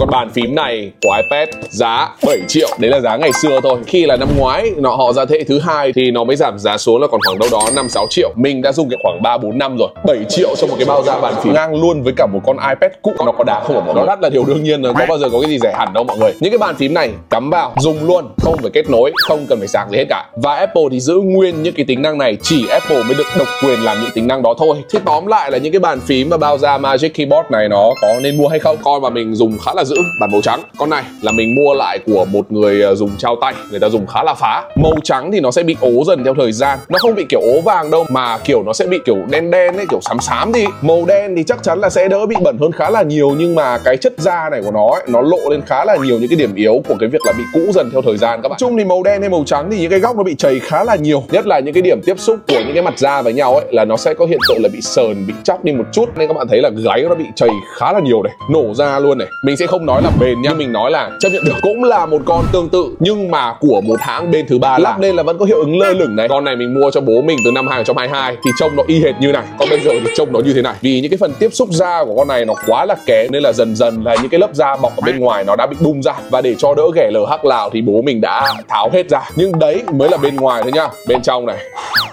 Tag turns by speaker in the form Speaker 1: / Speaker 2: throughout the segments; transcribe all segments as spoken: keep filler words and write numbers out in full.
Speaker 1: Còn bàn phím này của iPad giá bảy triệu, đấy là giá ngày xưa thôi. Khi là năm ngoái nó họ ra thế hệ thứ hai thì nó mới giảm giá xuống là còn khoảng đâu đó năm sáu triệu. Mình đã dùng cái khoảng ba bốn năm rồi. bảy triệu cho một cái bao da bàn phím ngang luôn với cả một con iPad cũ, nó có đáng không hả mọi người? Nó đắt là điều đương nhiên rồi, có bao giờ có cái gì rẻ hẳn đâu mọi người. Những cái bàn phím này cắm vào dùng luôn, không phải kết nối, không cần phải sạc gì hết cả. Và Apple thì giữ nguyên những cái tính năng này, chỉ Apple mới được độc quyền làm những tính năng đó thôi. Thế tóm lại là những cái bàn phím và bao da Magic Keyboard này nó có nên mua hay không? Con mà mình dùng khá là dữ, bản màu trắng. Con này là mình mua lại của một người dùng trao tay, người ta dùng khá là phá. Màu trắng thì nó sẽ bị ố dần theo thời gian, nó không bị kiểu ố vàng đâu, mà kiểu nó sẽ bị kiểu đen đen ấy, kiểu xám xám đi. Màu đen thì chắc chắn là sẽ đỡ bị bẩn hơn khá là nhiều, nhưng mà cái chất da này của nó ấy, nó lộ lên khá là nhiều những cái điểm yếu của cái việc là bị cũ dần theo thời gian các bạn. Chung thì màu đen hay màu trắng thì những cái góc nó bị chảy khá là nhiều, nhất là những cái điểm tiếp xúc của những cái mặt da với nhau ấy là nó sẽ có hiện tượng là bị sờn, bị chóc đi một chút, nên các bạn thấy là gáy nó bị chảy khá là nhiều này, nổ ra luôn này. Mình sẽ không nói là bền nha, nhưng mình nói là chấp nhận được. Cũng là một con tương tự nhưng mà của một hãng bên thứ ba lắp nên là vẫn có hiệu ứng lơ lửng này. Con này mình mua cho bố mình từ năm hai không hai hai thì trông nó y hệt như này, còn bây giờ thì trông nó như thế này. Vì những cái phần tiếp xúc da của con này nó quá là kém nên là dần dần là những cái lớp da bọc ở bên ngoài nó đã bị bung ra, và để cho đỡ ghẻ lở hắc lào thì bố mình đã tháo hết ra. Nhưng đấy mới là bên ngoài thôi nhá, bên trong này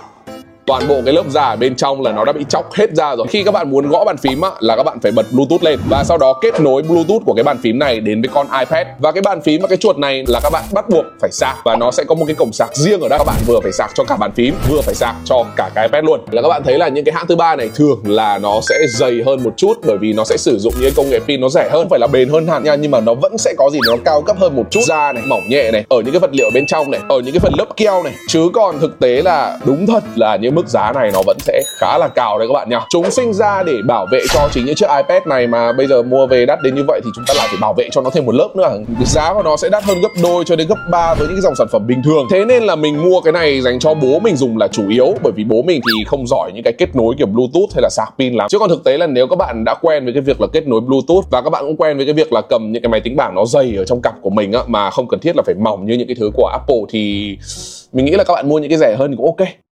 Speaker 1: toàn bộ cái lớp da ở bên trong là nó đã bị chóc hết ra rồi. Khi các bạn muốn gõ bàn phím á, là các bạn phải bật Bluetooth lên và sau đó kết nối Bluetooth của cái bàn phím này đến với con iPad. Và cái bàn phím và cái chuột này là các bạn bắt buộc phải sạc, và nó sẽ có một cái cổng sạc riêng ở đây. Các bạn vừa phải sạc cho cả bàn phím, vừa phải sạc cho cả cái iPad luôn. Là các bạn thấy là những cái hãng thứ ba này thường là nó sẽ dày hơn một chút, bởi vì nó sẽ sử dụng những cái công nghệ pin nó rẻ hơn, không phải là bền hơn hẳn nha, nhưng mà nó vẫn sẽ có gì nó cao cấp hơn một chút. Da này mỏng nhẹ này, ở những cái vật liệu bên trong này, ở những cái phần lớp keo này. Chứ còn thực tế là đúng thật là những mức giá này nó vẫn sẽ khá là cao đấy các bạn nha. Chúng sinh ra để bảo vệ cho chính những chiếc iPad này, mà bây giờ mua về đắt đến như vậy thì chúng ta lại phải bảo vệ cho nó thêm một lớp nữa. Giá của nó sẽ đắt hơn gấp đôi cho đến gấp ba với những cái dòng sản phẩm bình thường. Thế nên là mình mua cái này dành cho bố mình dùng là chủ yếu, bởi vì bố mình thì không giỏi những cái kết nối kiểu Bluetooth hay là sạc pin lắm. Chứ còn thực tế là nếu các bạn đã quen với cái việc là kết nối Bluetooth và các bạn cũng quen với cái việc là cầm những cái máy tính bảng nó dày ở trong cặp của mình á, mà không cần thiết là phải mỏng như những cái thứ của Apple, thì mình nghĩ là các bạn mua những cái rẻ hơn thì cũng ok.